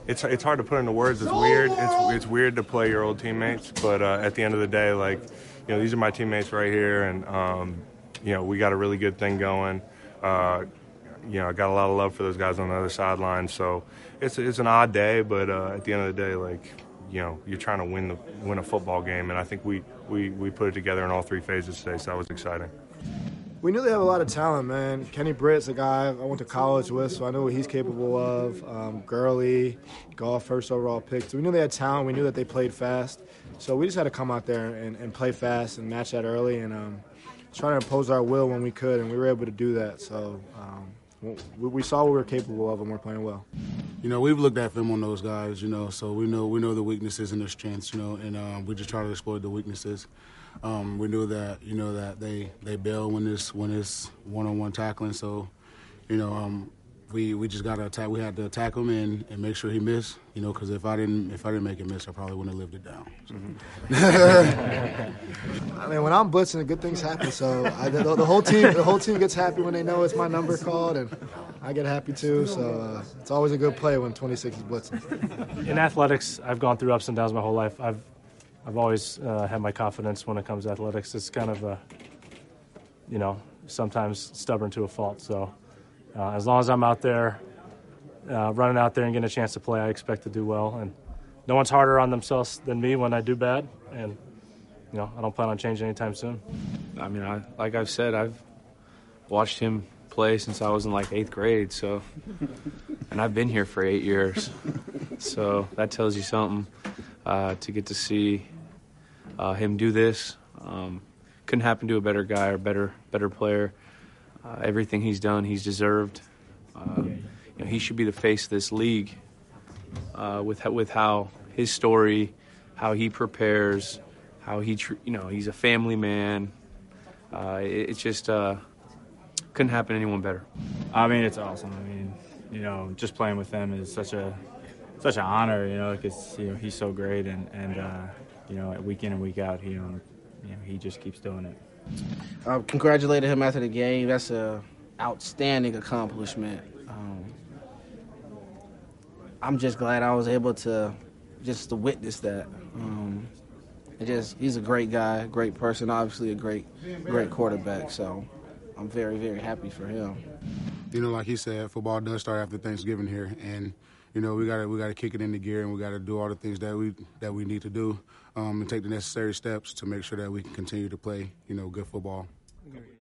it's hard to put into words. It's weird. It's weird to play your old teammates, but at the end of the day, like, these are my teammates right here, and we got a really good thing going. I got a lot of love for those guys on the other sideline, so it's an odd day, but at the end of the day, like, you're trying to win a football game, and I think we put it together in all three phases today, so that was exciting. We knew they have a lot of talent, man. Kenny Britt's a guy I went to college with, so I know what he's capable of. Gurley, Goff, first overall pick. So we knew they had talent. We knew that they played fast. So we just had to come out there and play fast and match that early and try to impose our will when we could, and we were able to do that. So we saw what we were capable of, and we're playing well. We've looked at film on those guys, so we know the weaknesses and their strengths, and we just try to exploit the weaknesses. We knew that, that they bail when it's one-on-one tackling. So, we just got to attack. We had to attack him and make sure he missed. Because if I didn't make him miss, I probably wouldn't have lived it down. I mean, when I'm blitzing, good things happen. So the whole team gets happy when they know it's my number called, and I get happy too. So it's always a good play when 26 is blitzing. In athletics, I've gone through ups and downs my whole life. I've always had my confidence when it comes to athletics. It's kind of sometimes stubborn to a fault. So as long as I'm out there, running out there and getting a chance to play, I expect to do well. And no one's harder on themselves than me when I do bad. And, I don't plan on changing anytime soon. I mean, like I've said, I've watched him play since I was in like 8th grade. So, and I've been here for 8 years. So that tells you something. To get to see him do this, couldn't happen to a better guy or better player. Everything he's done, he's deserved. He should be the face of this league with how his story, how he prepares, how he's a family man. It's just couldn't happen to anyone better. I mean, it's awesome. I mean, just playing with him is such an honor, because he's so great, and week in and week out, he just keeps doing it. Congratulated him after the game. That's a outstanding accomplishment. I'm just glad I was able to witness that. He's a great guy, great person, obviously a great quarterback. So I'm very, very happy for him. Like he said, football does start after Thanksgiving here, and we got to kick it into gear, and we got to do all the things that we need to do, and take the necessary steps to make sure that we can continue to play good football.